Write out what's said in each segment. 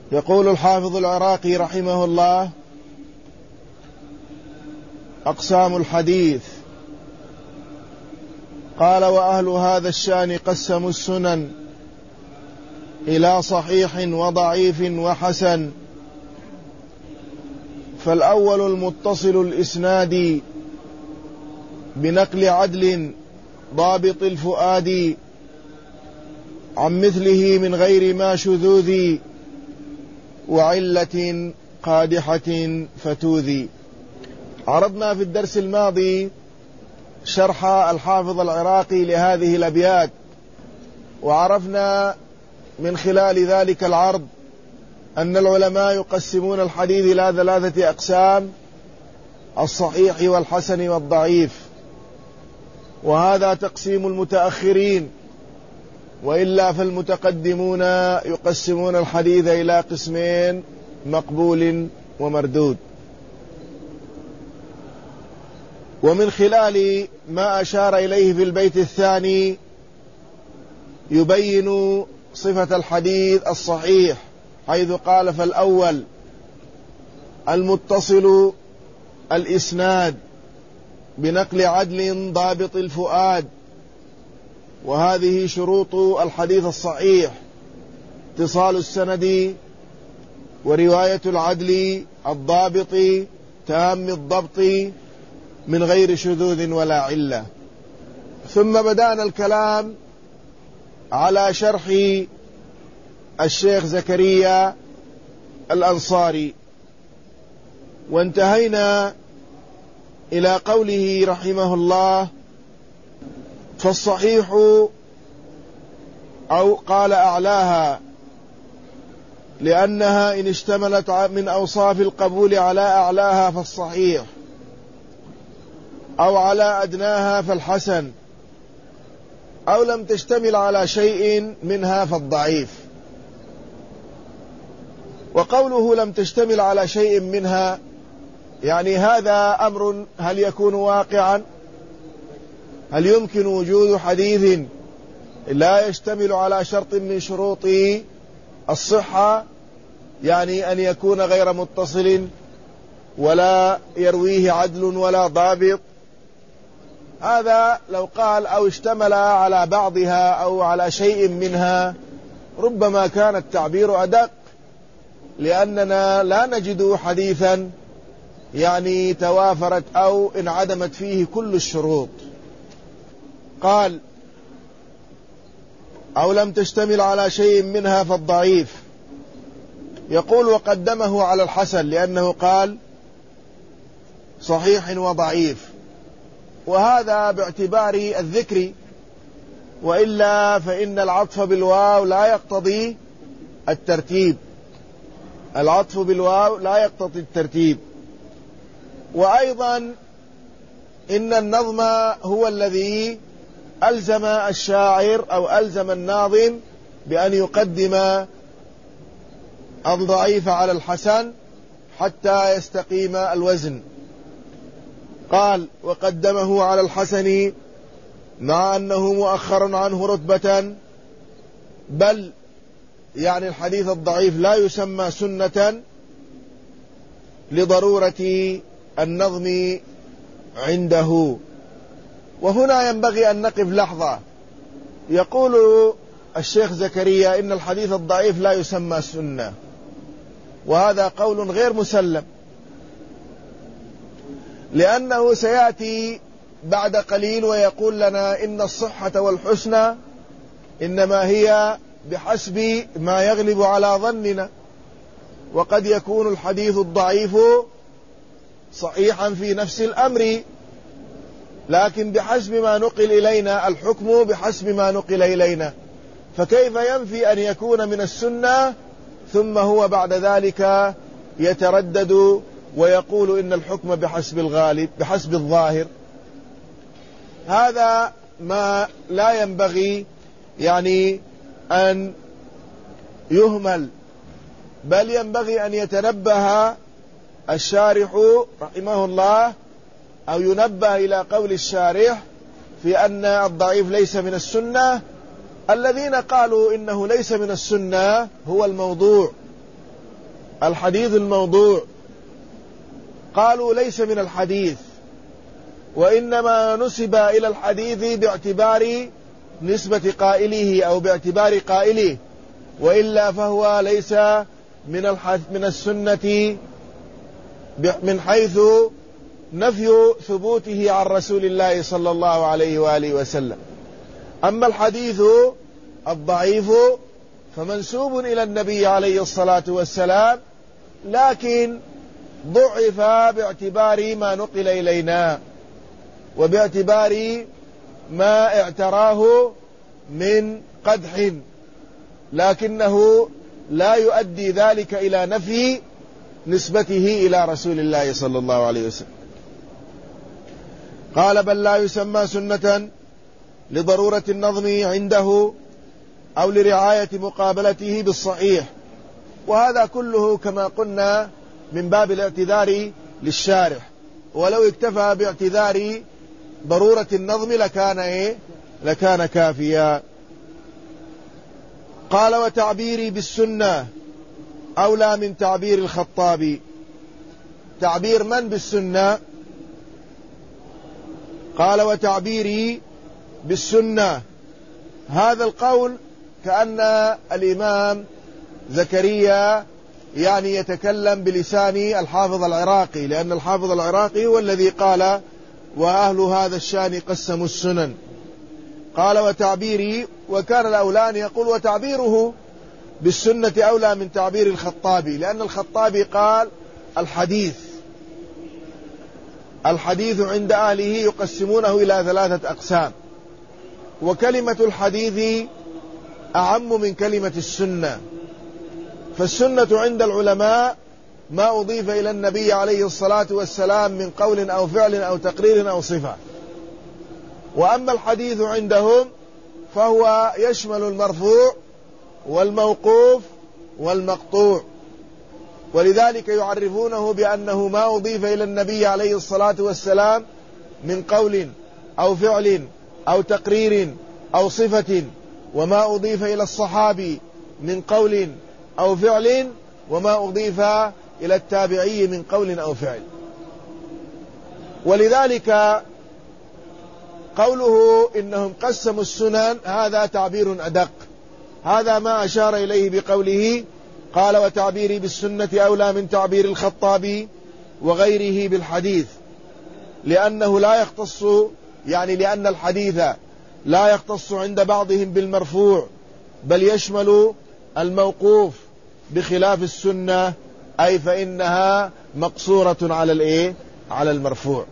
يقول الحافظ العراقي رحمه الله: أقسام الحديث. قال: وأهل هذا الشأن قسموا السنن إلى صحيح وضعيف وحسن. فالأول المتصل الإسناد بنقل عدل ضابط الفؤاد عن مثله من غير ما شذوذ وعلة قادحة فتوذي. عرضنا في الدرس الماضي شرح الحافظ العراقي لهذه الأبيات، وعرفنا من خلال ذلك العرض أن العلماء يقسمون الحديث إلى 3 أقسام: الصحيح والحسن والضعيف، وهذا تقسيم المتأخرين، وإلا فالمتقدمون يقسمون الحديث إلى قسمين: مقبول ومردود. ومن خلال ما أشار إليه في البيت الثاني يبين صفة الحديث الصحيح، حيث قال: فالأول المتصل الإسناد بنقل عدل ضابط الفؤاد. وهذه شروط الحديث الصحيح: اتصال السند، ورواية العدل الضابط تام الضبط من غير شذوذ ولا علة. ثم بدأنا الكلام على شرح الشيخ زكريا الأنصاري، وانتهينا إلى قوله رحمه الله: فالصحيح، أو قال أعلاها، لأنها إن اشتملت من أوصاف القبول على أعلاها فالصحيح، أو على أدناها فالحسن، أو لم تشتمل على شيء منها فالضعيف. وقوله لم تشتمل على شيء منها، يعني هذا أمر هل يكون واقعا؟ هل يمكن وجود حديث لا يشتمل على شرط من شروط الصحة، يعني أن يكون غير متصل ولا يرويه عدل ولا ضابط؟ هذا لو قال أو اشتمل على بعضها أو على شيء منها ربما كان التعبير أدق، لأننا لا نجد حديثا يعني توافرت أو انعدمت فيه كل الشروط. قال: أو لم تشتمل على شيء منها فالضعيف. يقول: وقدمه على الحسن، لأنه قال صحيح وضعيف، وهذا باعتبار الذكر، وإلا فإن العطف بالواو لا يقتضي الترتيب. العطف بالواو لا يقتضي الترتيب. وأيضا إن النظم هو الذي ألزم الشاعر أو ألزم الناظم بأن يقدم الضعيف على الحسن حتى يستقيم الوزن. قال: وقدمه على الحسن مع أنه مؤخر عنه رتبة، بل يعني الحديث الضعيف لا يسمى سنة لضرورة النظم عنده. وهنا ينبغي أن نقف لحظة. يقول الشيخ زكريا إن الحديث الضعيف لا يسمى سنة، وهذا قول غير مسلم، لأنه سيأتي بعد قليل ويقول لنا إن الصحة والحسن إنما هي بحسب ما يغلب على ظننا، وقد يكون الحديث الضعيف صحيحا في نفس الأمر، لكن بحسب ما نقل إلينا الحكم بحسب ما نقل إلينا. فكيف ينفي أن يكون من السنة ثم هو بعد ذلك يتردد ويقول إن الحكم بحسب الغالب بحسب الظاهر؟ هذا ما لا ينبغي يعني أن يهمل، بل ينبغي أن يتنبه الشارح رحمه الله، أو ينبه إلى قول الشارح في أن الضعيف ليس من السنة. الذين قالوا إنه ليس من السنة هو الموضوع، الحديث الموضوع قالوا ليس من الحديث، وإنما نسب إلى الحديث باعتبار نسبة قائله أو باعتبار قائله، وإلا فهو ليس من السنة من حيث نفي ثبوته عن رسول الله صلى الله عليه وآله وسلم. أما الحديث الضعيف فمنسوب إلى النبي عليه الصلاة والسلام، لكن ضعف باعتبار ما نقل إلينا وباعتبار ما اعتراه من قدح، لكنه لا يؤدي ذلك إلى نفي نسبته إلى رسول الله صلى الله عليه وسلم. قال بل لا يسمى سنة لضرورة النظم عنده أو لرعاية مقابلته بالصحيح، وهذا كله كما قلنا من باب الاعتذار للشارح، ولو اكتفى باعتذار ضرورة النظم لكان كافيا. قال وتعبيري بالسنة أولى من تعبير الخطابي. تعبير من بالسنة؟ قال وتعبيري بالسنة. هذا القول كأن الإمام زكريا يعني يتكلم بلسان الحافظ العراقي، لأن الحافظ العراقي هو الذي قال وأهل هذا الشان قسموا السنن. قال وتعبيري، وكان الأولى أن يقول وتعبيره بالسنة أولى من تعبير الخطابي، لأن الخطابي قال الحديث عند أهله يقسمونه إلى 3 أقسام، وكلمة الحديث أعم من كلمة السنة. فالسنة عند العلماء ما أضيف إلى النبي عليه الصلاة والسلام من قول أو فعل أو تقرير أو صفة، وأما الحديث عندهم فهو يشمل المرفوع والموقوف والمقطوع، ولذلك يعرفونه بأنه ما أضيف إلى النبي عليه الصلاة والسلام من قول أو فعل أو تقرير أو صفة، وما أضيف إلى الصحابي من قول أو فعل، وما أضيف إلى التابعي من قول أو فعل. ولذلك قوله إنهم قسموا السنن هذا تعبير أدق، هذا ما أشار إليه بقوله قال وتعبيري بالسنة أولى من تعبير الخطابي وغيره بالحديث، لأنه لا يختص، يعني لأن الحديث لا يختص عند بعضهم بالمرفوع بل يشمل الموقوف، بخلاف السنة أي فإنها مقصورة على المرفوع.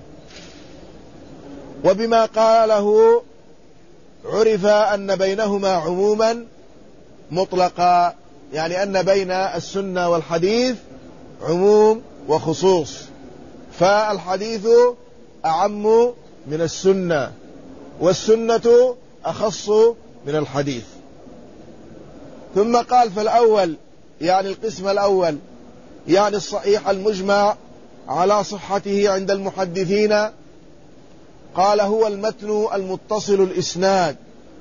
وبما قاله عرف أن بينهما عموما مطلقا، يعني أن بين السنة والحديث عموم وخصوص، فالحديث أعم من السنة والسنة أخص من الحديث. ثم قال فالأول، يعني القسم الأول، يعني الصحيح المجمع على صحته عند المحدثين، قال هو المتن المتصل الإسناد.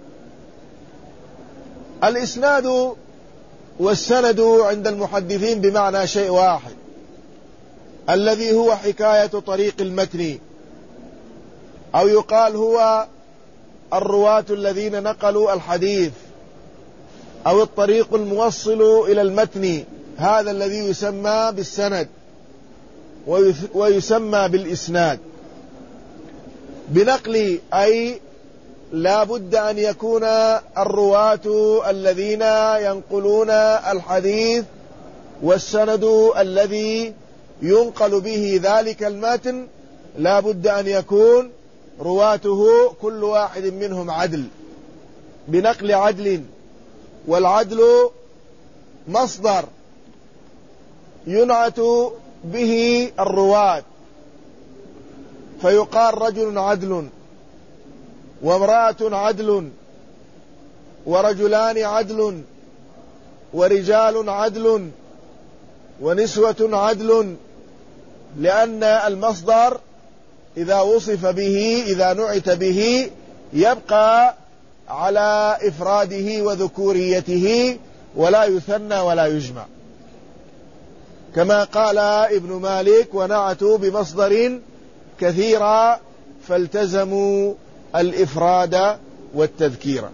الإسناد والسند عند المحدثين بمعنى شيء واحد، الذي هو حكاية طريق المتن، أو يقال هو الرواة الذين نقلوا الحديث، أو الطريق الموصل إلى المتن، هذا الذي يسمى بالسند ويسمى بالإسناد. بنقل أي لا بد أن يكون الرواة الذين ينقلون الحديث، والسند الذي ينقل به ذلك المتن لا بد أن يكون رواته كل واحد منهم عدل، بنقل عدل. والعدل مصدر ينعت به الرواة، فيقال رجل عدل وامرأة عدل ورجلان عدل ورجال عدل ونسوة عدل، لأن المصدر إذا وصف به، إذا نعت به، يبقى على إفراده وذكوريته ولا يثنى ولا يجمع. كما قال ابن مالك: ونعتوا بمصدر كثيرا فالتزموا الإفراد والتذكير.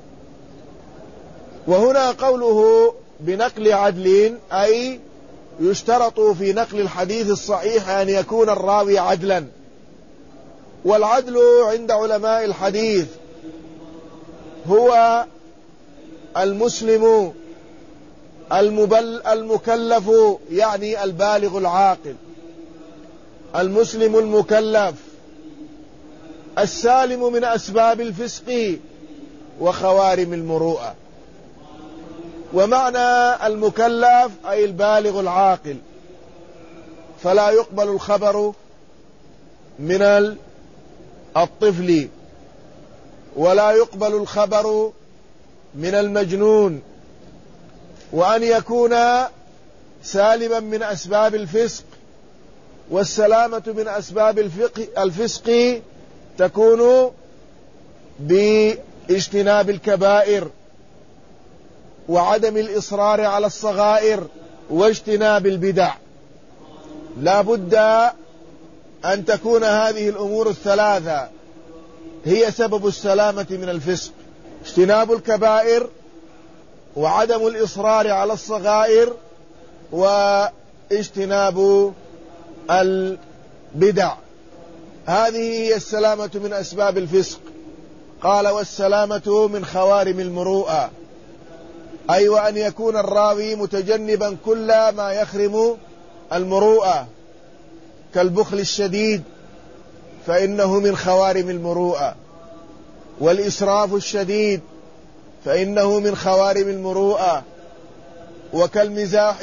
وهنا قوله بنقل عدل، أي يشترط في نقل الحديث الصحيح أن يكون الراوي عدلا. والعدل عند علماء الحديث هو المسلم المكلف، يعني البالغ العاقل، المسلم المكلف السالم من أسباب الفسق وخوارم المروءة. ومعنى المكلف أي البالغ العاقل، فلا يقبل الخبر من الطفل، ولا يقبل الخبر من المجنون، وأن يكون سالما من أسباب الفسق. والسلامة من أسباب الفسق تكون باجتناب الكبائر وعدم الإصرار على الصغائر واجتناب البدع. لا بد أن تكون هذه الأمور الثلاثة هي سبب السلامة من الفسق: اجتناب الكبائر، وعدم الإصرار على الصغائر، واجتناب البدع. هذه هي السلامة من أسباب الفسق. قال: والسلامة من خوارم المروءة، أي وأن يكون الراوي متجنبا كل ما يخرم المروءة، كالبخل الشديد فإنه من خوارم المروءة، والإسراف الشديد فإنه من خوارم المروءة، وكالمزاح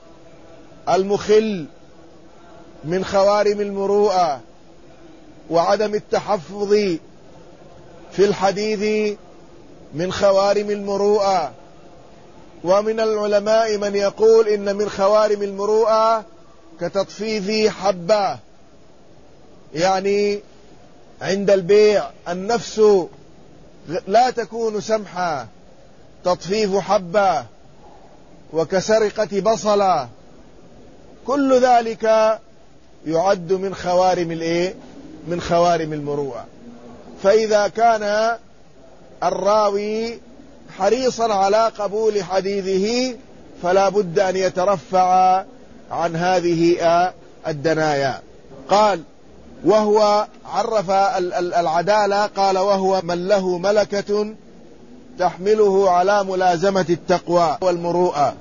المخل من خوارم المروءة، وعدم التحفظ في الحديث من خوارم المروءة. ومن العلماء من يقول إن من خوارم المروءة كتطفيف حبة، يعني عند البيع النفس لا تكون سمحة، تطفيف حبة، وكسرقة بصلة، كل ذلك يعد من من خوارم المروءة. فإذا كان الراوي حريصا على قبول حديثه فلا بد أن يترفع عن هذه الدنايا. قال: وهو عرف العدالة، قال: وهو من له ملكة تحمله على ملازمة التقوى والمروءة.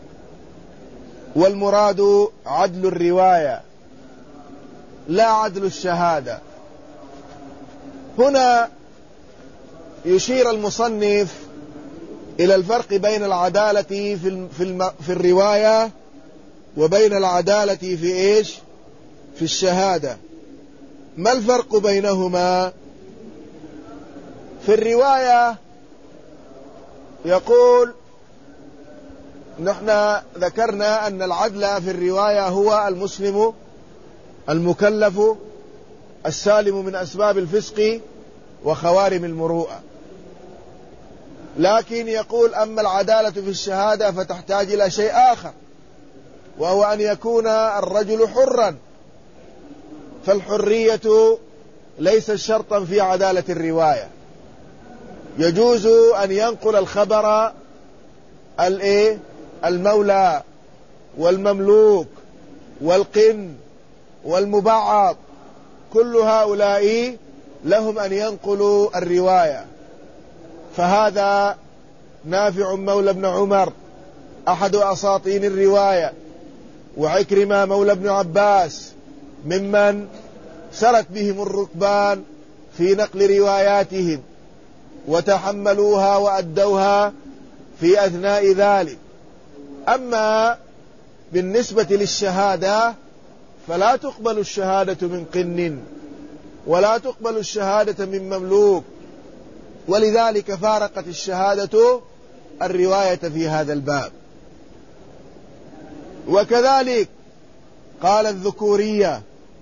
والمراد عدل الرواية لا عدل الشهادة. هنا يشير المصنف إلى الفرق بين العدالة في الرواية وبين العدالة في الشهادة. ما الفرق بينهما؟ في الرواية يقول: نحن ذكرنا أن العدل في الرواية هو المسلم المكلف السالم من أسباب الفسق وخوارم المروءة. لكن يقول: أما العدالة في الشهادة فتحتاج إلى شيء آخر، وهو أن يكون الرجل حرا، فالحرية ليست شرطا في عدالة الرواية. يجوز أن ينقل الخبر المولى والمملوك والقن والمبعض، كل هؤلاء لهم أن ينقلوا الرواية. فهذا نافع مولى ابن عمر أحد أساطين الرواية، وعكرمة مولى ابن عباس ممن سرت بهم الركبان في نقل رواياتهم وتحملوها وأدوها في أثناء ذلك. أما بالنسبة للشهادة فلا تقبل الشهادة من قن، ولا تقبل الشهادة من مملوك، ولذلك فارقت الشهادة الرواية في هذا الباب. وكذلك قال الذكورية،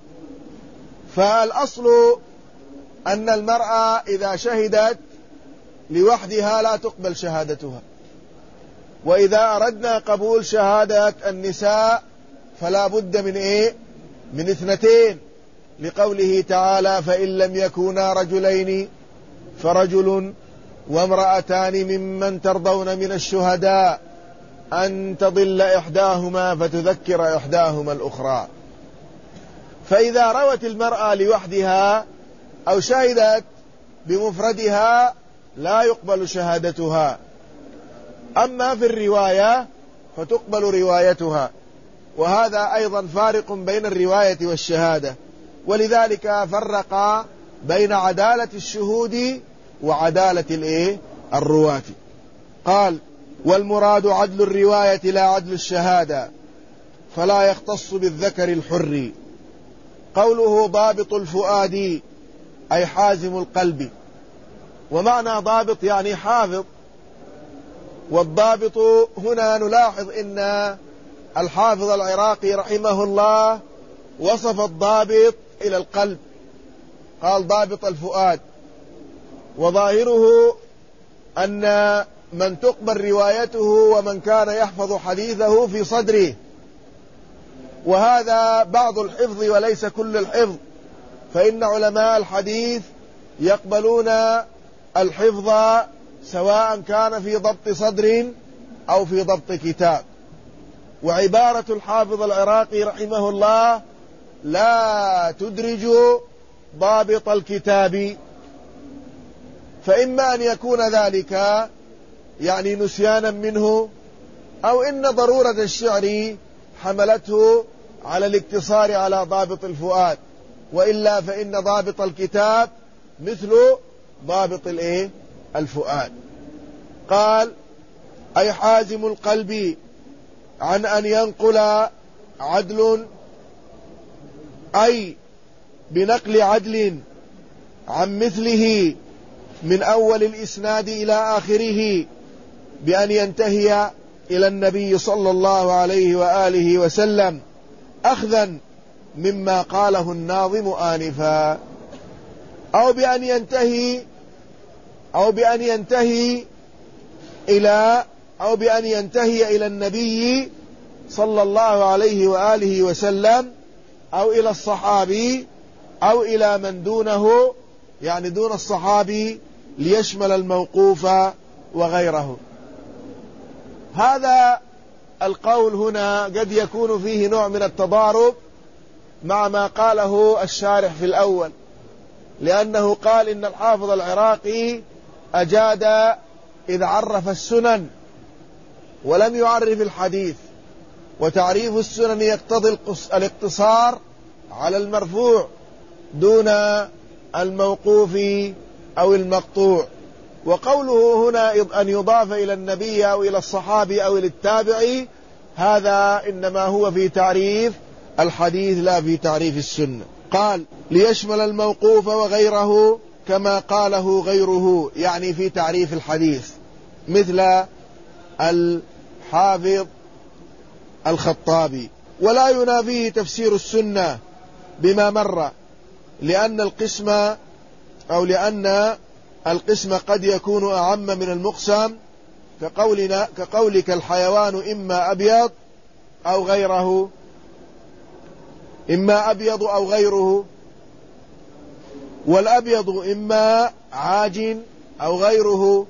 فالأصل أن المرأة إذا شهدت لوحدها لا تقبل شهادتها، وإذا أردنا قبول شهادة النساء فلا بد من إيه؟ من اثنتين، لقوله تعالى: فإن لم يكونا رجلين فرجل وامرأتان ممن ترضون من الشهداء أن تضل إحداهما فتذكر إحداهما الأخرى. فإذا روت المرأة لوحدها أو شهدت بمفردها لا يقبل شهادتها، أما في الرواية فتقبل روايتها، وهذا أيضا فارق بين الرواية والشهادة، ولذلك فرق بين عدالة الشهود وعدالة الرواة. قال: والمراد عدل الرواية لا عدل الشهادة، فلا يختص بالذكر الحر. قوله ضابط الفؤاد أي حازم القلب، ومعنى ضابط يعني حافظ، والضابط هنا نلاحظ إن الحافظ العراقي رحمه الله وصف الضابط إلى القلب، قال ضابط الفؤاد، وظاهره أن من تقبل روايته ومن كان يحفظ حديثه في صدره، وهذا بعض الحفظ وليس كل الحفظ، فإن علماء الحديث يقبلون الحفظ سواء كان في ضبط صدر أو في ضبط كتاب. وعبارة الحافظ العراقي رحمه الله لا تدرج ضابط الكتاب، فإما أن يكون ذلك يعني نسيانا منه، أو إن ضرورة الشعر حملته على الاقتصار على ضابط الفؤاد، وإلا فإن ضابط الكتاب مثل ضابط الفؤاد. قال: أي حازم القلب عن أن ينقل عدل، أي بنقل عدل عن مثله من أول الإسناد إلى آخره، بأن ينتهي إلى النبي صلى الله عليه وآله وسلم، أخذا مما قاله الناظم آنفا، أو بأن ينتهي إلى النبي صلى الله عليه وآله وسلم، أو إلى الصحابي، أو إلى من دونه، يعني دون الصحابي، ليشمل الموقوف وغيره. هذا القول هنا قد يكون فيه نوع من التضارب مع ما قاله الشارح في الأول، لأنه قال إن الحافظ العراقي أجاد إذ عرف السنن ولم يعرف الحديث، وتعريف السنن يقتضي الاقتصار على المرفوع دون الموقوف أو المقطوع. وقوله هنا أن يضاف إلى النبي أو إلى الصحابي أو إلى التابعي، هذا إنما هو في تعريف الحديث لا في تعريف السنة. قال: ليشمل الموقوف وغيره كما قاله غيره، يعني في تعريف الحديث، مثل الحافظ الخطابي. ولا ينافيه تفسير السنة بما مر، لأن القسم قد يكون أعم من المقسم، كقولك الحيوان إما أبيض أو غيره، إما أبيض أو غيره، والأبيض إما عاج أو غيره.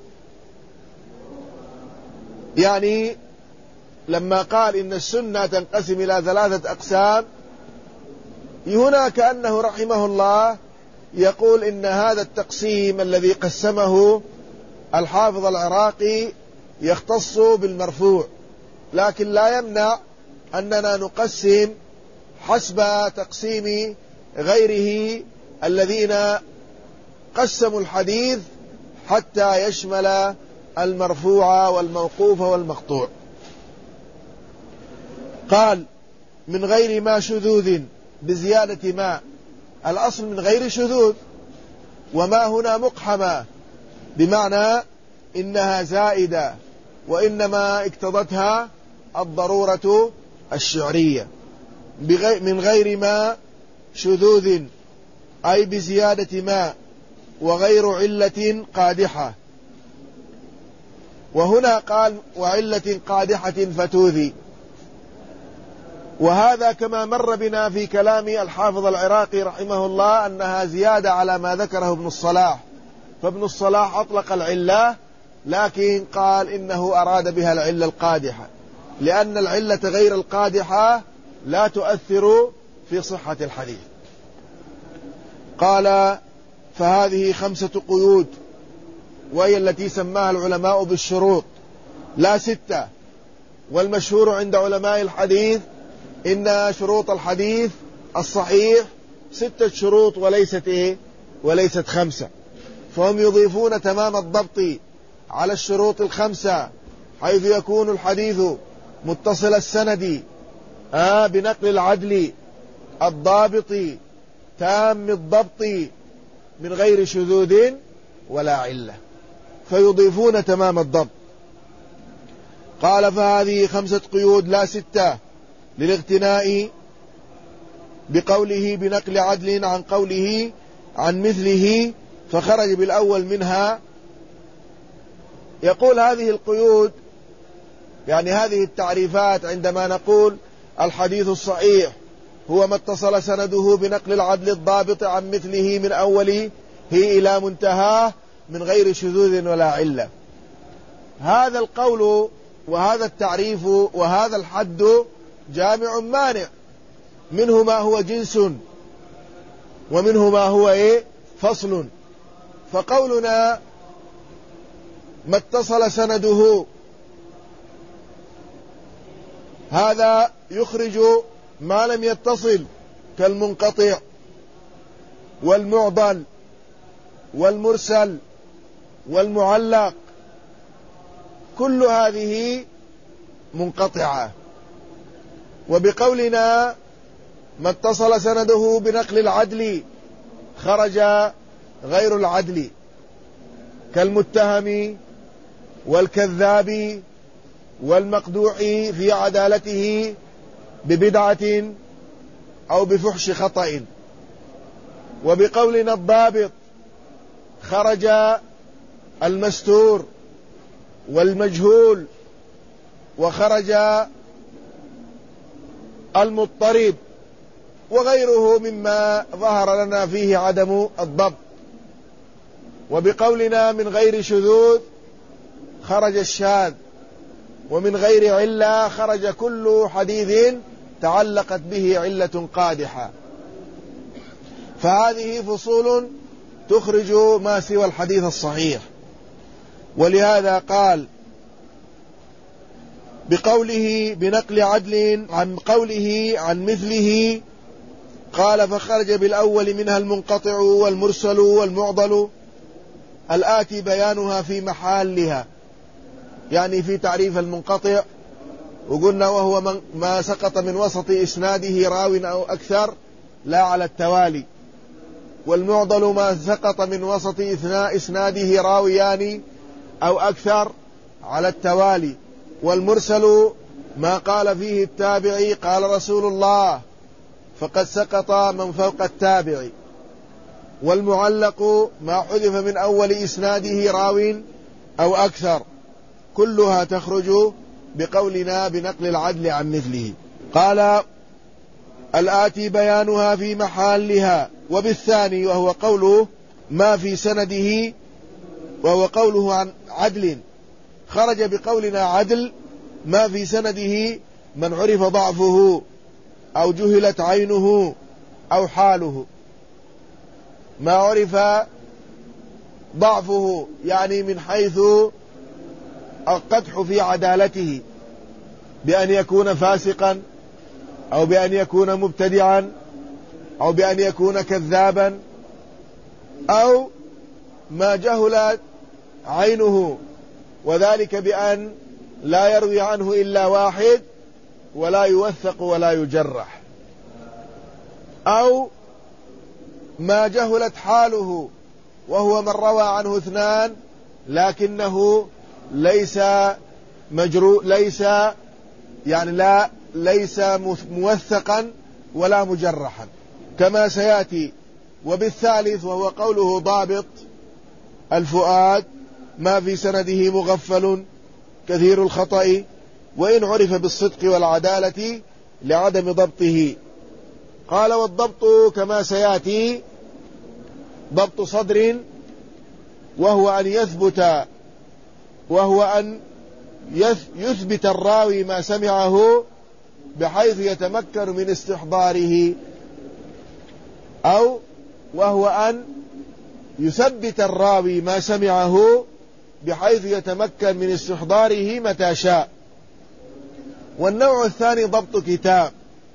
يعني لما قال إن السنة تنقسم إلى 3 أقسام، هنا كأنه رحمه الله يقول إن هذا التقسيم الذي قسمه الحافظ العراقي يختص بالمرفوع، لكن لا يمنع أننا نقسم حسب تقسيم غيره الذين قسموا الحديث حتى يشمل المرفوع والموقوف والمقطوع. قال: من غير ما شذوذ بزيادة ما، الأصل من غير شذوذ، وما هنا مقحمة بمعنى إنها زائدة، وإنما اقتضتها الضرورة الشعرية. من غير ما شذوذ أي بزيادة ما، وغير علة قادحة. وهنا قال: وعلة قادحة فتوذي. وهذا كما مر بنا في كلام الحافظ العراقي رحمه الله أنها زيادة على ما ذكره ابن الصلاح، فابن الصلاح أطلق العلة لكن قال إنه أراد بها العلة القادحة، لأن العلة غير القادحة لا تؤثر في صحة الحديث. قال فهذه 5 قيود، وهي التي سماها العلماء بالشروط لا 6، والمشهور عند علماء الحديث إن شروط الحديث الصحيح 6 شروط وليست 5، فهم يضيفون تمام الضبط على الشروط 5، حيث يكون الحديث متصل السند بنقل العدل الضابط تام الضبط من غير شذوذ ولا علة، فيضيفون تمام الضبط. قال فهذه 5 قيود لا 6، للاغتناء بقوله بنقل عدل عن قوله عن مثله فخرج بالأول منها. يقول هذه القيود يعني هذه التعريفات عندما نقول الحديث الصحيح هو ما اتصل سنده بنقل العدل الضابط عن مثله من أوله إلى منتهاه من غير شذوذ ولا علة. هذا القول وهذا التعريف وهذا الحد جامع مانع، منه ما هو جنس ومنه ما هو فصل. فقولنا ما اتصل سنده هذا يخرج ما لم يتصل كالمنقطع والمعضل والمرسل والمعلق، كل هذه منقطعة. وبقولنا ما اتصل سنده بنقل العدل خرج غير العدل كالمتهم والكذاب والمقدوع في عدالته ببدعة أو بفحش خطأ. وبقولنا الضابط خرج المستور والمجهول، وخرج المضطرب وغيره مما ظهر لنا فيه عدم الضبط. وبقولنا من غير شذوذ خرج الشاذ، ومن غير علة خرج كل حديث تعلقت به علة قادحة. فهذه فصول تخرج ما سوى الحديث الصحيح. ولهذا قال بقوله بنقل عدل عن قوله عن مثله، قال فخرج بالأول منها المنقطع والمرسل والمعضل الآتي بيانها في محلها، يعني في تعريف المنقطع وقلنا وهو ما سقط من وسط إسناده راو أو أكثر لا على التوالي، والمعضل ما سقط من وسط إسناده راويان أو أكثر على التوالي، والمرسل ما قال فيه التابعي قال رسول الله فقد سقط من فوق التابع، والمعلق ما حذف من أول إسناده راو أو أكثر، كلها تخرج بقولنا بنقل العدل عن مثله. قال الآتي بيانها في محلها. وبالثاني وهو قوله ما في سنده، وهو قوله عن عدل خرج بقولنا عدل ما في سنده من عرف ضعفه أو جهلت عينه أو حاله. ما عرف ضعفه يعني من حيث القدح في عدالته بأن يكون فاسقا أو بأن يكون مبتدعا أو بأن يكون كذابا، أو ما جهلت عينه وذلك بأن لا يروي عنه إلا واحد ولا يوثق ولا يجرح، أو ما جهلت حاله وهو من روى عنه 2 لكنه ليس ليس موثقا ولا مجرحا كما سيأتي. وبالثالث وهو قوله ضابط الفؤاد ما في سنده مغفل كثير الخطأ وإن عرف بالصدق والعدالة لعدم ضبطه. قال والضبط كما سيأتي ضبط صدر، وهو أن يثبت الراوي ما سمعه بحيث يتمكن من استحضاره، أو وهو أن يثبت الراوي ما سمعه بحيث يتمكن من استحضاره متى شاء. والنوع الثاني ضبط كتاب،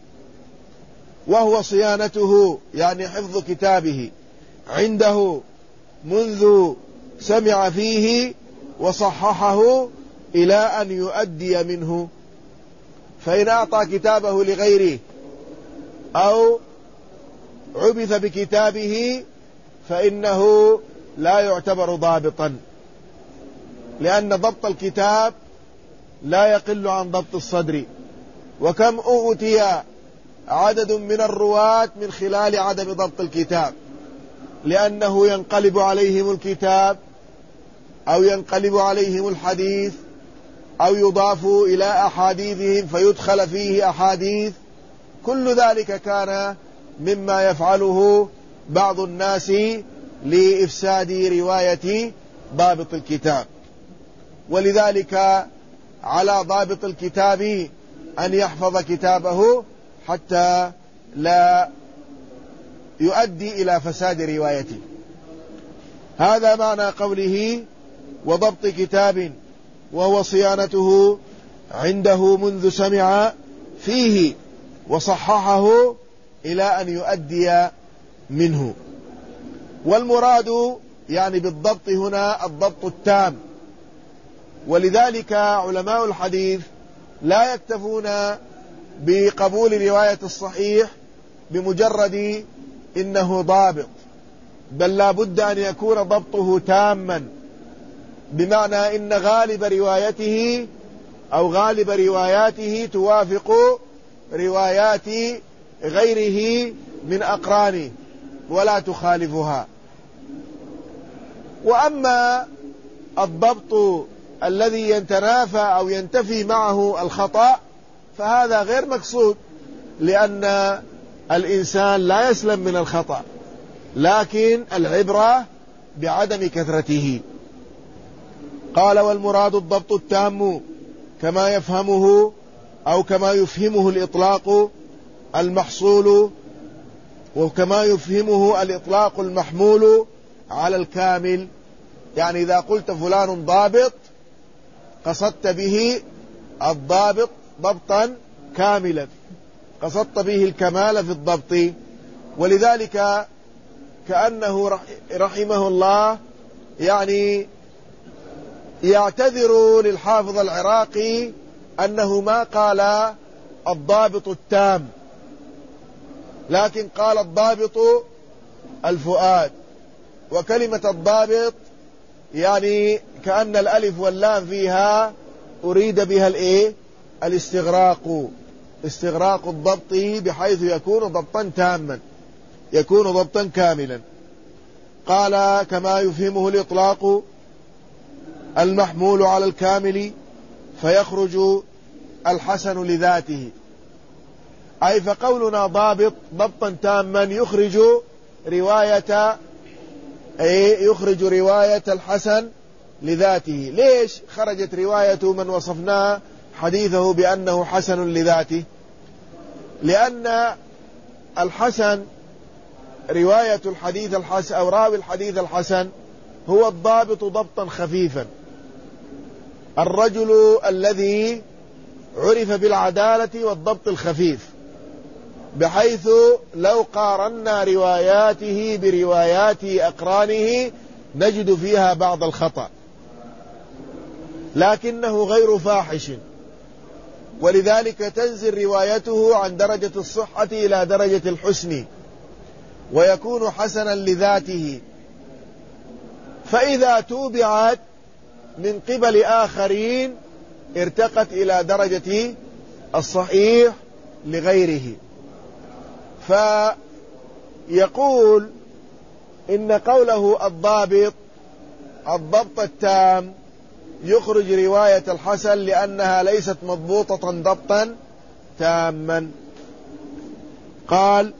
وهو صيانته، يعني حفظ كتابه عنده منذ سمع فيه وصححه إلى أن يؤدي منه. فإن أعطى كتابه لغيره أو عبث بكتابه فإنه لا يعتبر ضابطا، لأن ضبط الكتاب لا يقل عن ضبط الصدر. وكم أوتي عدد من الرواة من خلال عدم ضبط الكتاب، لأنه ينقلب عليهم الكتاب أو ينقلب عليهم الحديث أو يضاف إلى أحاديثهم فيدخل فيه أحاديث. كل ذلك كان مما يفعله بعض الناس لإفساد رواية ضابط الكتاب. ولذلك على ضابط الكتاب أن يحفظ كتابه حتى لا يؤدي إلى فساد روايته. هذا معنى قوله وضبط كتاب، وهو صيانته عنده منذ سمع فيه وصححه إلى أن يؤدي منه. والمراد يعني بالضبط هنا الضبط التام. ولذلك علماء الحديث لا يكتفون بقبول رواية الصحيح بمجرد إنه ضابط، بل لا بد أن يكون ضبطه تاما، بمعنى إن غالب روايته أو غالب رواياته توافق روايات غيره من أقرانه ولا تخالفها. وأما الضبط الذي يتنافى أو ينتفي معه الخطأ فهذا غير مقصود، لأن الإنسان لا يسلم من الخطأ، لكن العبرة بعدم كثرته. قال والمراد الضبط التام كما يفهمه أو كما يفهمه الإطلاق المحصول، وكما يفهمه الإطلاق المحمول على الكامل. يعني إذا قلت فلان ضابط قصدت به الضابط ضبطا كاملا، قصدت به الكمال في الضبط. ولذلك كأنه رحمه الله يعني يعتذر للحافظ العراقي أنه ما قال الضابط التام، لكن قال الضابط الفؤاد. وكلمة الضابط يعني كأن الألف واللام فيها أريد بها الاستغراق، استغراق الضبط بحيث يكون ضبطا تاما، يكون ضبطا كاملا. قال كما يفهمه الإطلاق المحمول على الكامل فيخرج الحسن لذاته. أي فقولنا ضابط ضبطا تاما يخرج رواية الحسن لذاته. ليش خرجت رواية من وصفناه حديثه بأنه حسن لذاته؟ لأن الحسن رواية الحديث الحسن أو راوي الحديث الحسن هو الضابط ضبطا خفيفا، الرجل الذي عرف بالعدالة والضبط الخفيف، بحيث لو قارنا رواياته بروايات أقرانه نجد فيها بعض الخطأ، لكنه غير فاحش، ولذلك تنزل روايته عن درجة الصحة إلى درجة الحسن ويكون حسنا لذاته. فإذا توبعت من قبل آخرين ارتقت إلى درجة الصحيح لغيره. فيقول إن قوله الضبط التام يخرج رواية الحسن لأنها ليست مضبوطة ضبطا تاما. قال: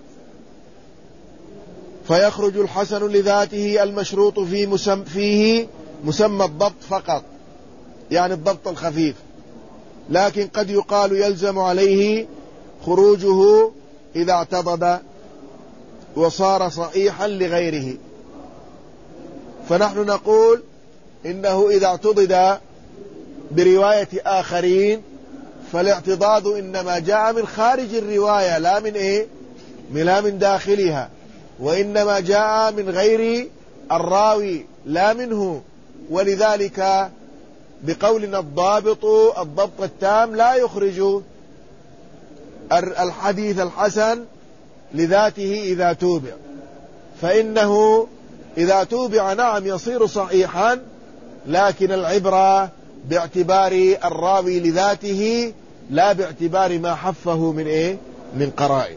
فيخرج الحسن لذاته المشروط فيه مسمى الضبط فقط، يعني الضبط الخفيف، لكن قد يقال يلزم عليه خروجه إذا اعتضد وصار صحيحا لغيره. فنحن نقول إنه إذا اعتضد برواية آخرين فالاعتضاد إنما جاء من خارج الرواية، لا من داخلها، وإنما جاء من غير الراوي لا منه. ولذلك بقولنا الضبط التام لا يخرج الحديث الحسن لذاته إذا توبع، فإنه إذا توبع نعم يصير صحيحا، لكن العبرة باعتبار الراوي لذاته لا باعتبار ما حفه من قرائن.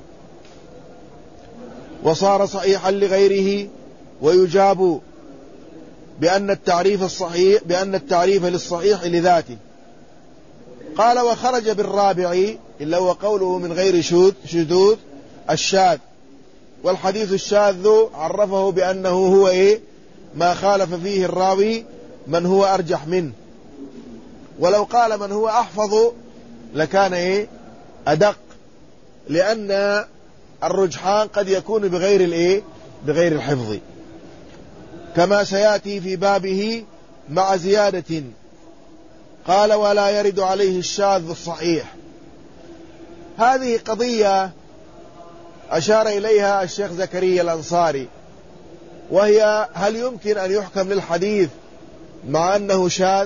وصار صحيحا لغيره. ويجاب بأن التعريف للصحيح لذاته. قال: وخرج بالرابع، إلا هو قوله من غير شذوذ، الشاذ. والحديث الشاذ عرفه بأنه هو ما خالف فيه الراوي من هو أرجح منه، ولو قال من هو أحفظ لكان أدق، لأن الرجحان قد يكون بغير الحفظ، كما سيأتي في بابه مع زيادة. قال: ولا يرد عليه الشاذ الصحيح. هذه قضية أشار إليها الشيخ زكريا الأنصاري، وهي: هل يمكن أن يحكم للحديث مع أنه شاذ؟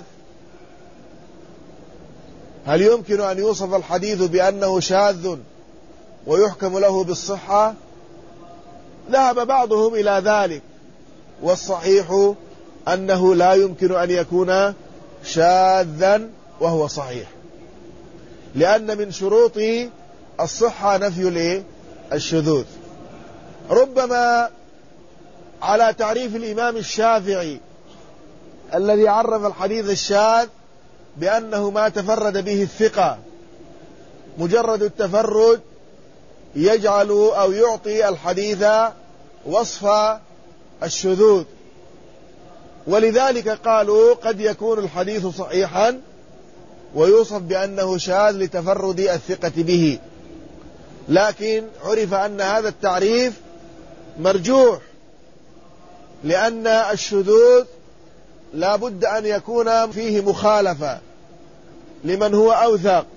هل يمكن أن يوصف الحديث بأنه شاذ ويحكم له بالصحة؟ ذهب بعضهم إلى ذلك، والصحيح أنه لا يمكن أن يكون شاذا وهو صحيح، لأن من شروط الصحة نفي الشذوذ. ربما على تعريف الإمام الشافعي الذي عرف الحديث الشاذ بأنه ما تفرد به الثقة، مجرد التفرد يجعل أو يعطي الحديث وصف الشذوذ، ولذلك قالوا قد يكون الحديث صحيحا ويوصف بأنه شاذ لتفرد الثقة به. لكن عرف أن هذا التعريف مرجوح، لأن الشذوذ لا بد أن يكون فيه مخالفة لمن هو أوثق،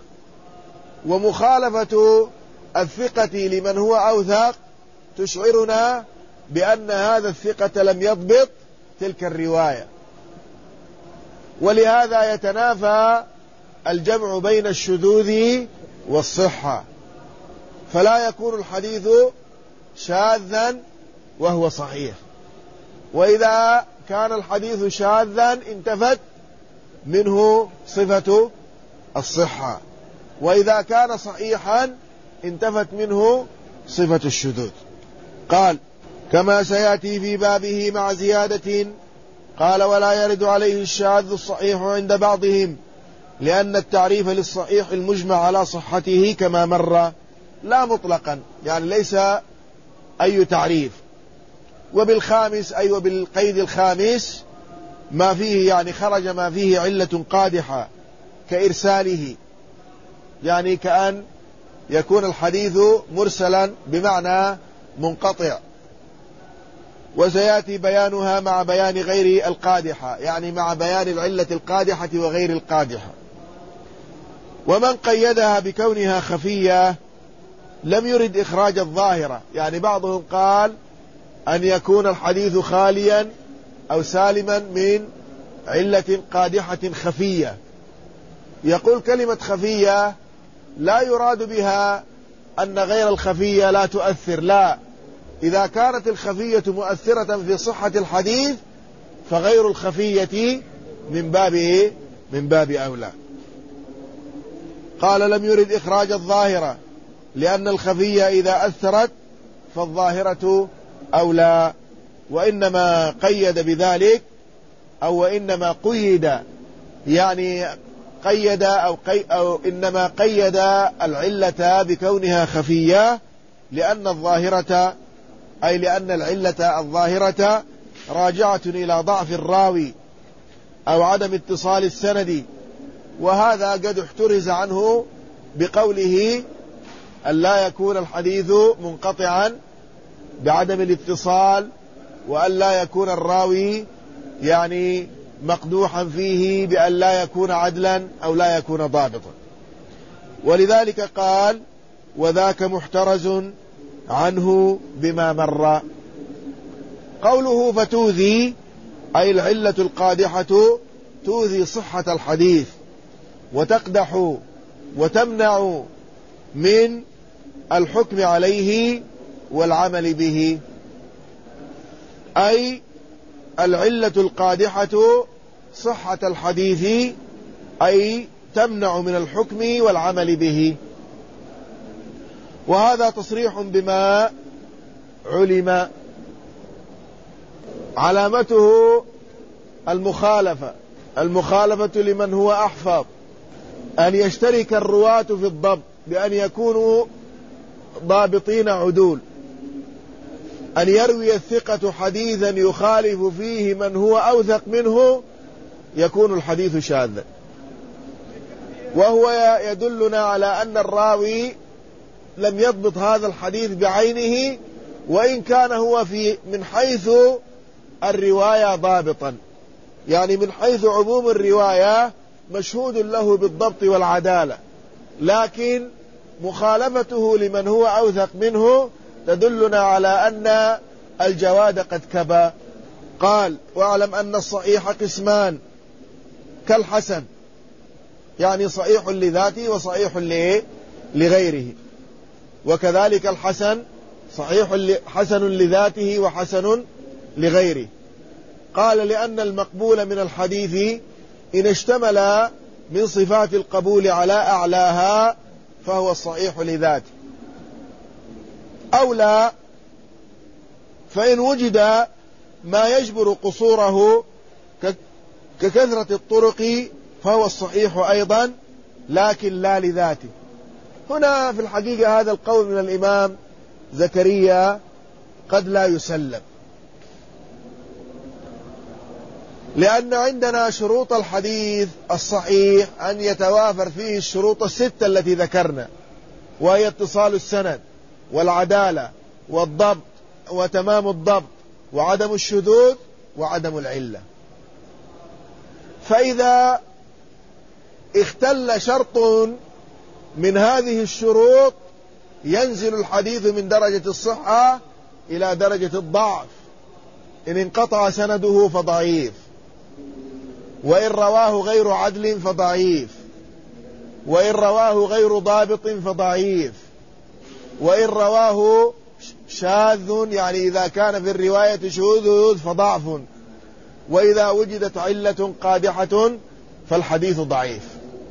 ومخالفة الثقة لمن هو أوثق تشعرنا بأن هذا الثقة لم يضبط تلك الرواية، ولهذا يتنافى الجمع بين الشذوذ والصحة، فلا يكون الحديث شاذا وهو صحيح. وإذا كان الحديث شاذا انتفت منه صفة الصحة، وإذا كان صحيحا انتفت منه صفة الشذوذ. قال: كما سيأتي في بابه مع زيادة. قال: ولا يرد عليه الشاذ الصحيح عند بعضهم، لأن التعريف للصحيح المجمع على صحته كما مر لا مطلقا، يعني ليس أي تعريف. وبالخامس أي وبالقيد الخامس ما فيه، يعني خرج ما فيه علة قادحة كإرساله، يعني كأن يكون الحديث مرسلا بمعنى منقطع، وسيأتي بيانها مع بيان غير القادحة، يعني مع بيان العلة القادحة وغير القادحة. ومن قيدها بكونها خفية لم يرد إخراج الظاهرة، يعني بعضهم قال أن يكون الحديث خاليا أو سالما من علة قادحة خفية. يقول كلمة خفية لا يراد بها أن غير الخفية لا تؤثر، لا، إذا كانت الخفية مؤثرة في صحة الحديث فغير الخفية من باب أولى. قال: لم يرد إخراج الظاهرة، لأن الخفية إذا أثرت فالظاهرة أولى. وإنما قيد بذلك، أو وإنما قيد، يعني قيد أو إنما قيد العلة بكونها خفية لأن العلة الظاهرة راجعة إلى ضعف الراوي أو عدم اتصال السند، وهذا قد احترز عنه بقوله أن لا يكون الحديث منقطعا بعدم الاتصال، وأن لا يكون الراوي يعني مقدوحا فيه بأن لا يكون عدلا أو لا يكون ضابطا. ولذلك قال وذاك محترز عنه بما مر. قوله فتوذي أي العلة القادحة توذي صحة الحديث وتقدح وتمنع من الحكم عليه والعمل به. أي العلة القادحة صحة الحديث، أي تمنع من الحكم والعمل به. وهذا تصريح بما علم. علامته المخالفة لمن هو أحفظ، أن يشترك الرواة في الضبط بأن يكونوا ضابطين عدول، أن يروي الثقة حديثا يخالف فيه من هو أوثق منه يكون الحديث شاذا. وهو يدلنا على أن الراوي لم يضبط هذا الحديث بعينه، وإن كان هو من حيث الرواية ضابطا، يعني من حيث عموم الرواية مشهود له بالضبط والعدالة، لكن مخالفته لمن هو أوثق منه تدلنا على أن الجواد قد كبى. قال واعلم أن الصحيح قسمان كالحسن، يعني صحيح لذاته وصحيح لغيره، وكذلك الحسن صحيح حسن لذاته وحسن لغيره. قال لأن المقبول من الحديث إن اشتمل من صفات القبول على أعلاها فهو الصحيح لذاته، أو لا فإن وجد ما يجبر قصوره ككثرة الطرق فهو الصحيح أيضا لكن لا لذاته. هنا في الحقيقة هذا القول من الإمام زكريا قد لا يسلم، لأن عندنا شروط الحديث الصحيح أن يتوافر فيه الشروط الستة التي ذكرنا، وهي اتصال السند والعدالة والضبط وتمام الضبط وعدم الشذوذ وعدم العلة. فإذا اختل شرط من هذه الشروط ينزل الحديث من درجة الصحة إلى درجة الضعف. إن انقطع سنده فضعيف، وإن رواه غير عدل فضعيف، وإن رواه غير ضابط فضعيف، وإن رواه شاذ يعني إذا كان في الرواية شذوذ فضعف، وإذا وجدت علة قادحة فالحديث ضعيف.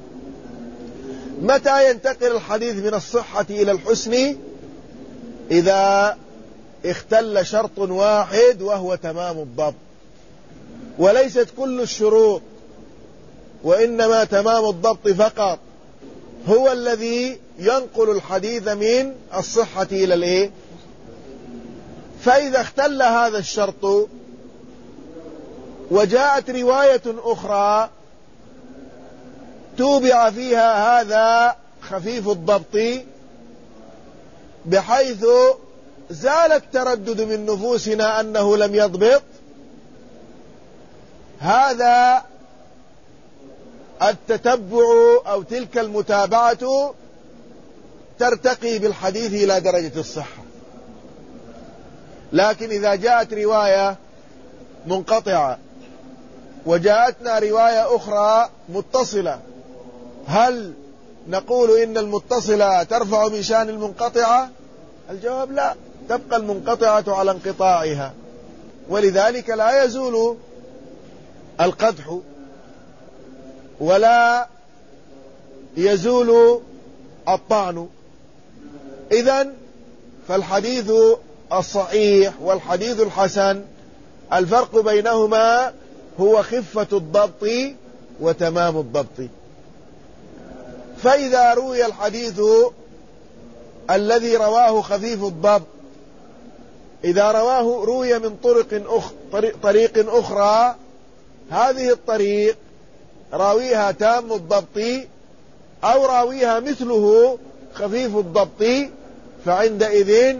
متى ينتقل الحديث من الصحة إلى الحسن؟ إذا اختل شرط واحد وهو تمام الضبط، وليست كل الشروط، وإنما تمام الضبط فقط هو الذي ينقل الحديث من الصحة إلى الإيه؟ فإذا اختل هذا الشرط وجاءت رواية أخرى توبع فيها هذا خفيف الضبط بحيث زال التردد من نفوسنا أنه لم يضبط، هذا التتبع أو تلك المتابعة ترتقي بالحديث إلى درجة الصحة. لكن إذا جاءت رواية منقطعة وجاءتنا رواية أخرى متصلة، هل نقول إن المتصلة ترفع من شأن المنقطعة؟ الجواب لا، تبقى المنقطعة على انقطاعها، ولذلك لا يزول القدح ولا يزول الطعن. إذن فالحديث الصحيح والحديث الحسن الفرق بينهما هو خفة الضبط وتمام الضبط. فإذا روي الحديث الذي رواه خفيف الضبط، إذا روي من طريق أخرى، هذه الطريق راويها تام الضبط أو راويها مثله خفيف الضبط، فعندئذ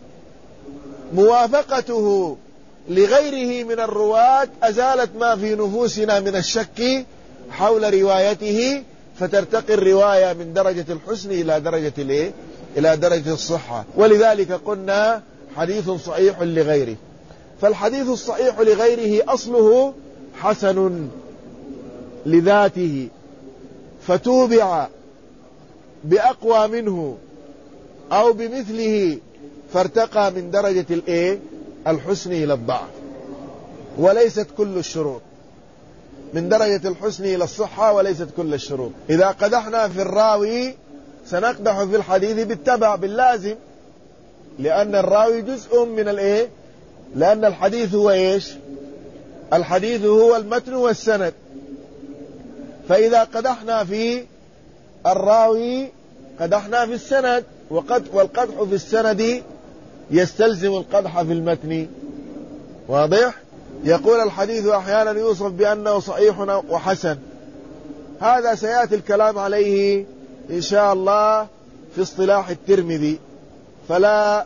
موافقته لغيره من الرواة أزالت ما في نفوسنا من الشك حول روايته، فترتقي الرواية من درجة الحسن إلى درجة الصحة. ولذلك قلنا حديث صحيح لغيره. فالحديث الصحيح لغيره أصله حسن لذاته، فتوبع بأقوى منه أو بمثله فارتقى من درجة الحسن إلى الضعف، وليست كل الشروط من درجة الحسن إلى الصحة، وليست كل الشروط. إذا قدحنا في الراوي سنقدح في الحديث بالتبع باللازم، لأن الراوي جزء من لأن الحديث هو الحديث هو المتن والسند. فإذا قدحنا في الراوي قدحنا في السند، والقدح في السند يستلزم القدح في المتن. واضح؟ يقول الحديث أحيانا يوصف بأنه صحيح وحسن، هذا سيأتي الكلام عليه إن شاء الله في اصطلاح الترمذي، فلا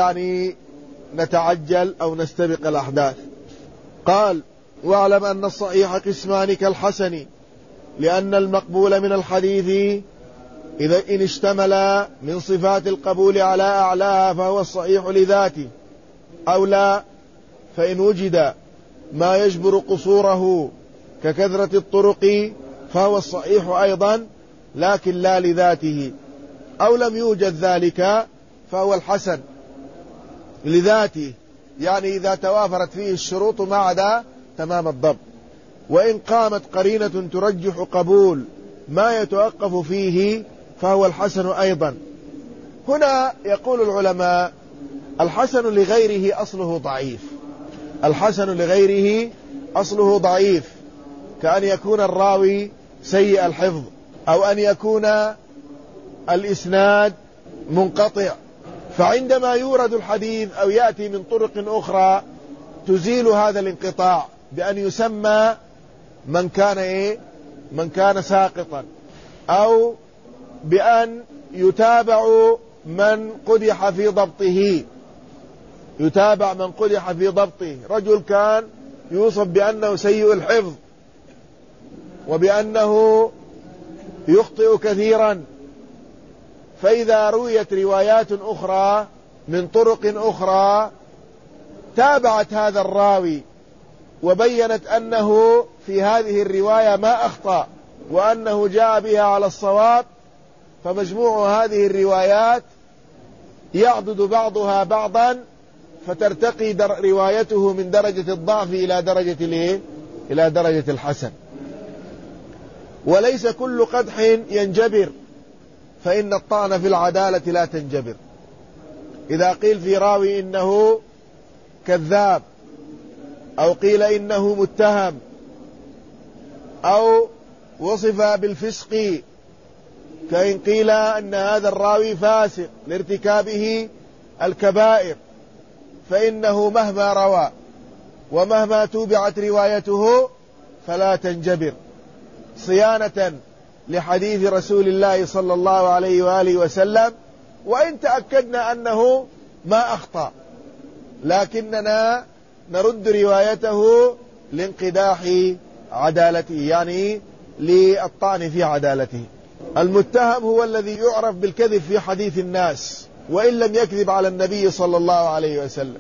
نتعجل أو نستبق الأحداث. قال: واعلم أن الصحيح قسمان كالحسن، لأن المقبول من الحديث إذا إن اشتمل من صفات القبول على أعلاها فهو الصحيح لذاته، أو لا فإن وجد ما يجبر قصوره ككثرة الطرق فهو الصحيح أيضا لكن لا لذاته، أو لم يوجد ذلك فهو الحسن لذاته، يعني إذا توافرت فيه الشروط ما عدا تمام الضبط. وإن قامت قرينة ترجح قبول ما يتوقف فيه فهو الحسن أيضا. هنا يقول العلماء: الحسن لغيره أصله ضعيف. الحسن لغيره أصله ضعيف، كأن يكون الراوي سيء الحفظ، أو أن يكون الإسناد منقطع. فعندما يورد الحديث أو يأتي من طرق أخرى تزيل هذا الانقطاع بأن يسمى من كان ساقطا، أو بأن يتابع من قدح في ضبطه، يتابع من قدح في ضبطه. رجل كان يوصف بأنه سيء الحفظ وبأنه يخطئ كثيرا، فإذا رويت روايات أخرى من طرق أخرى تابعت هذا الراوي وبينت أنه في هذه الرواية ما أخطأ وأنه جاء بها على الصواب، فمجموع هذه الروايات يعضد بعضها بعضا، فترتقي روايته من درجة الضعف إلى درجة الحسن. وليس كل قدح ينجبر، فإن الطعن في العدالة لا تنجبر. إذا قيل في راوي إنه كذاب، أو قيل إنه متهم، أو وصف بالفسق، كإن قيل أن هذا الراوي فاسق لارتكابه الكبائر، فإنه مهما روى ومهما توبعت روايته فلا تنجبر، صيانة لحديث رسول الله صلى الله عليه وآله وسلم. وإن تأكدنا أنه ما أخطأ، لكننا نرد روايته لانقداح عدالته، يعني للطعن في عدالته. المتهم هو الذي يعرف بالكذب في حديث الناس وإن لم يكذب على النبي صلى الله عليه وسلم،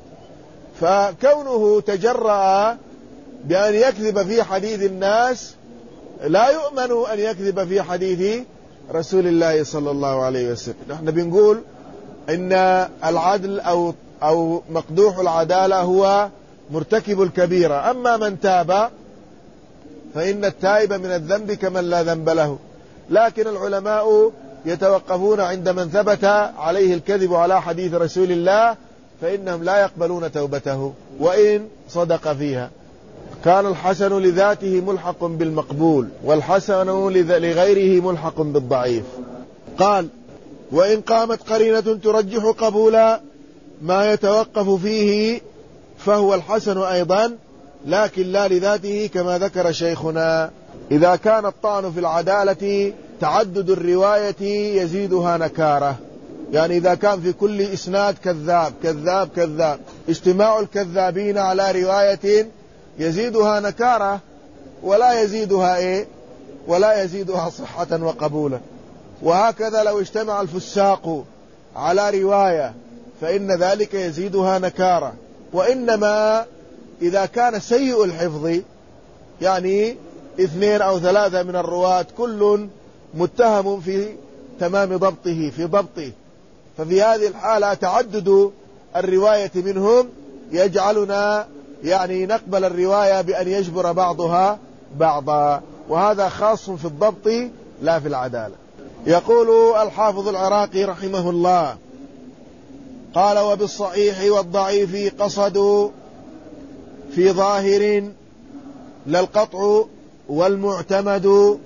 فكونه تجرأ بأن يكذب في حديث الناس لا يؤمن أن يكذب في حديث رسول الله صلى الله عليه وسلم. نحن بنقول إن العدل أو مقدوح العدالة هو مرتكب الكبيرة، أما من تاب فإن التائب من الذنب كمن لا ذنب له. لكن العلماء يتوقفون عند من ثبت عليه الكذب على حديث رسول الله، فإنهم لا يقبلون توبته وإن صدق فيها. كان الحسن لذاته ملحق بالمقبول، والحسن لغيره ملحق بالضعيف. قال: وإن قامت قرينة ترجح قبول ما يتوقف فيه فهو الحسن أيضا، لكن لا لذاته كما ذكر شيخنا. إذا كان الطعن في العدالة تعدد الرواية يزيدها نكارة، يعني إذا كان في كل إسناد كذاب كذاب كذاب، اجتماع الكذابين على رواية يزيدها نكارة ولا يزيدها ولا يزيدها صحة وقبولا. وهكذا لو اجتمع الفساق على رواية فإن ذلك يزيدها نكارة. وإنما إذا كان سيء الحفظ، يعني 2 أو 3 من الرواة كل متهم في تمام ضبطه في ضبطه، ففي هذه الحالة تعدد الرواية منهم يجعلنا يعني نقبل الرواية بأن يجبر بعضها بعضا، وهذا خاص في الضبط لا في العدالة. يقول الحافظ العراقي رحمه الله: قال: وبالصحيح والضعيف قصدوا في ظاهر لا القطع والمعتمد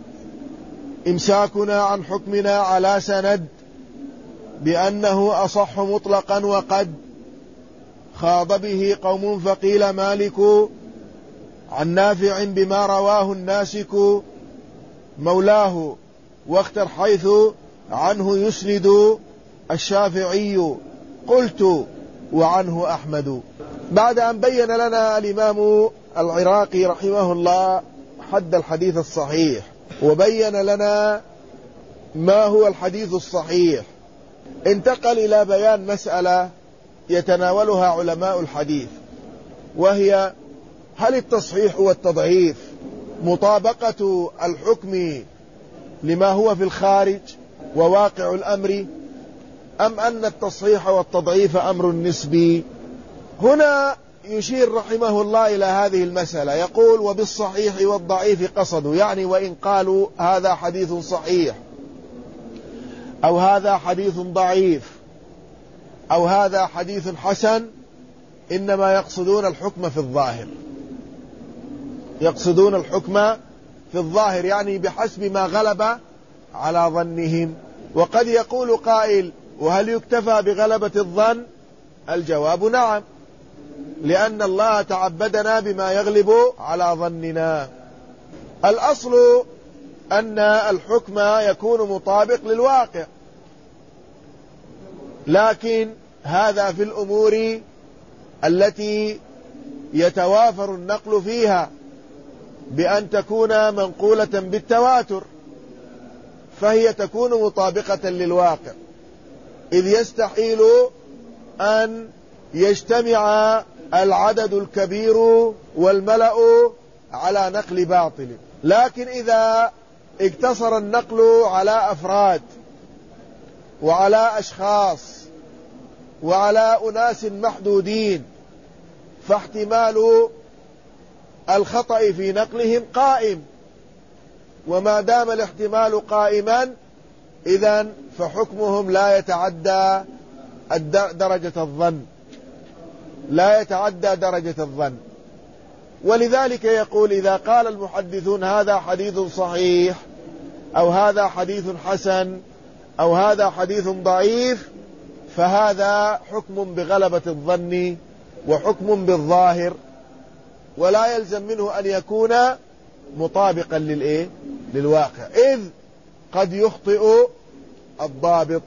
إمساكنا عن حكمنا على سند بأنه أصح مطلقا، وقد خاض به قوم فقيل مالك عن نافع بما رواه الناسك مولاه، واختر حيث عنه يسند الشافعي قلت وعنه أحمد. بعد أن بين لنا الإمام العراقي رحمه الله حد الحديث الصحيح وبين لنا ما هو الحديث الصحيح، انتقل إلى بيان مسألة يتناولها علماء الحديث، وهي: هل التصحيح والتضعيف مطابقة الحكم لما هو في الخارج وواقع الأمر، أم أن التصحيح والتضعيف أمر نسبي؟ هنا يشير رحمه الله إلى هذه المسألة، يقول: وبالصحيح والضعيف قصدوا، يعني وإن قالوا هذا حديث صحيح أو هذا حديث ضعيف أو هذا حديث حسن، إنما يقصدون الحكم في الظاهر، يقصدون الحكم في الظاهر، يعني بحسب ما غلب على ظنهم. وقد يقول قائل: وهل يكتفى بغلبة الظن؟ الجواب: نعم، لأن الله تعبدنا بما يغلب على ظننا. الأصل أن الحكم يكون مطابق للواقع، لكن هذا في الأمور التي يتوافر النقل فيها بأن تكون منقولة بالتواتر، فهي تكون مطابقة للواقع، إذ يستحيل أن يجتمع العدد الكبير والملأ على نقل باطل. لكن إذا اقتصر النقل على أفراد وعلى أشخاص وعلى أناس محدودين، فاحتمال الخطأ في نقلهم قائم، وما دام الاحتمال قائما إذن فحكمهم لا يتعدى درجة الظن، لا يتعدى درجة الظن. ولذلك يقول: إذا قال المحدثون هذا حديث صحيح أو هذا حديث حسن أو هذا حديث ضعيف، فهذا حكم بغلبة الظن وحكم بالظاهر، ولا يلزم منه أن يكون مطابقا للواقع، إذ قد يخطئ الضابط،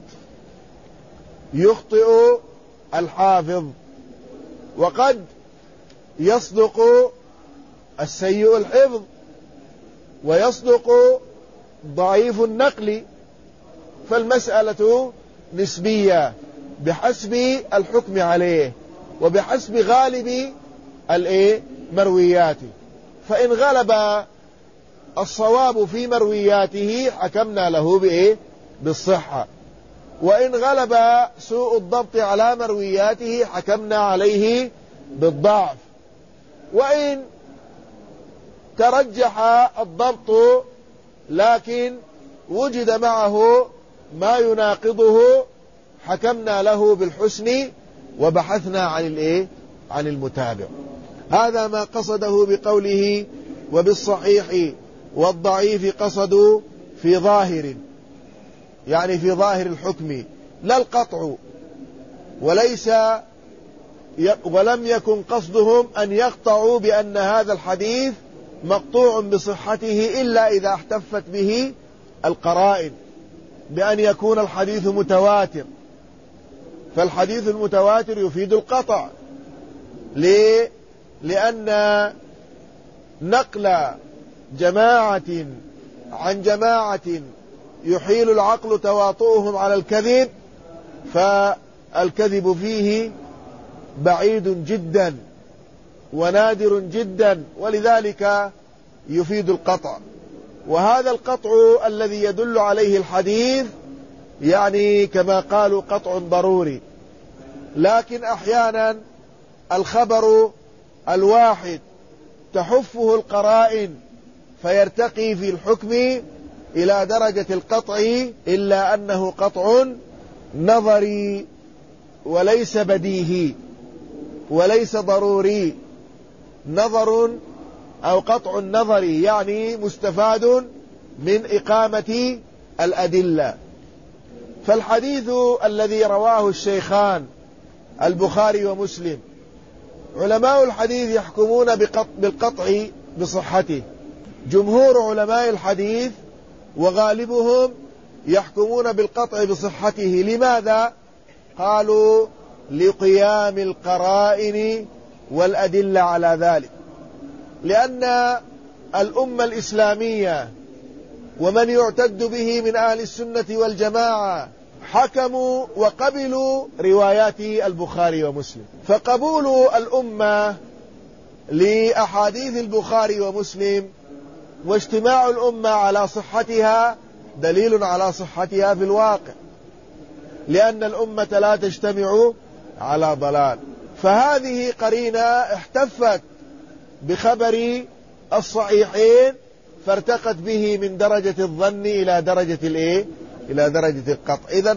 يخطئ الحافظ، وقد يصدق السيء الحفظ، ويصدق ضعيف النقل. فالمسألة نسبية بحسب الحكم عليه وبحسب غالب مروياته، فإن غلب الصواب في مروياته حكمنا له بالصحة، وإن غلب سوء الضبط على مروياته حكمنا عليه بالضعف. وإن ترجح الضبط لكن وجد معه ما يناقضه حكمنا له بالحسن وبحثنا عن المتابع. هذا ما قصده بقوله وبالصحيح والضعيف قصدوا في ظاهر، يعني في ظاهر الحكم لا القطع، ولم يكن قصدهم أن يقطعوا بأن هذا الحديث مقطوع بصحته إلا إذا احتفت به القرائن، بأن يكون الحديث متواتر، فالحديث المتواتر يفيد القطع. ليه؟ لأن نقل جماعة عن جماعة يحيل العقل تواطؤهم على الكذب، فالكذب فيه بعيد جدا ونادر جدا، ولذلك يفيد القطع. وهذا القطع الذي يدل عليه الحديث يعني كما قالوا قطع ضروري. لكن أحيانا الخبر الواحد تحفه القرائن فيرتقي في الحكم إلى درجة القطع، إلا أنه قطع نظري وليس بديهي وليس ضروري. نظر أو قطع نظري يعني مستفاد من إقامة الأدلة. فالحديث الذي رواه الشيخان البخاري ومسلم، علماء الحديث يحكمون بالقطع بصحته، جمهور علماء الحديث وغالبهم يحكمون بالقطع بصحته. لماذا؟ قالوا لقيام القرائن والأدلة على ذلك، لأن الأمة الإسلامية ومن يعتد به من أهل السنة والجماعة حكموا وقبلوا روايات البخاري ومسلم. فقبول الأمة لأحاديث البخاري ومسلم واجتماع الأمة على صحتها دليل على صحتها في الواقع، لأن الأمة لا تجتمع على ضلال. فهذه قرينة احتفت بخبر الصحيحين فارتقت به من درجة الظن إلى درجة القطع. إذن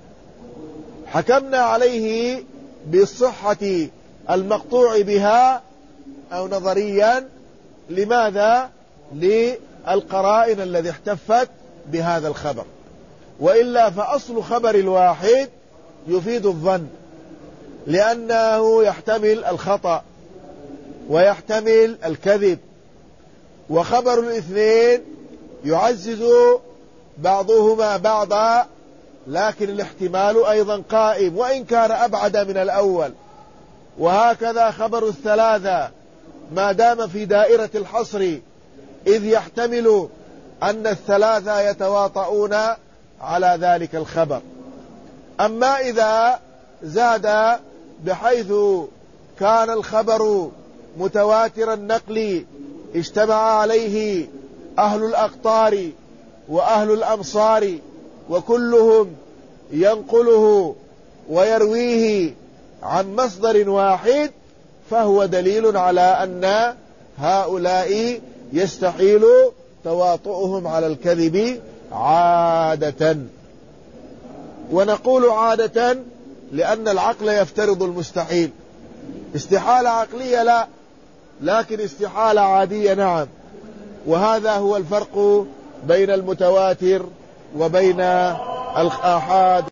حكمنا عليه بالصحة المقطوع بها أو نظريا. لماذا؟ للقرائن الذي احتفت بهذا الخبر، وإلا فأصل خبر الواحد يفيد الظن، لأنه يحتمل الخطأ ويحتمل الكذب، وخبر الاثنين يعزز بعضهما بعضا، لكن الاحتمال أيضا قائم وإن كان أبعد من الأول. وهكذا خبر الثلاثة ما دام في دائرة الحصر، إذ يحتمل أن الثلاثة يتواطؤون على ذلك الخبر. أما إذا زاد بحيث كان الخبر متواتر النقل اجتمع عليه أهل الأقطار وأهل الأمصار وكلهم ينقله ويرويه عن مصدر واحد، فهو دليل على أن هؤلاء يستحيل تواطؤهم على الكذب عادة. ونقول عادة لأن العقل يفترض المستحيل، استحالة عقلية لا، لكن استحالة عادية نعم. وهذا هو الفرق بين المتواتر وبين الآحاد.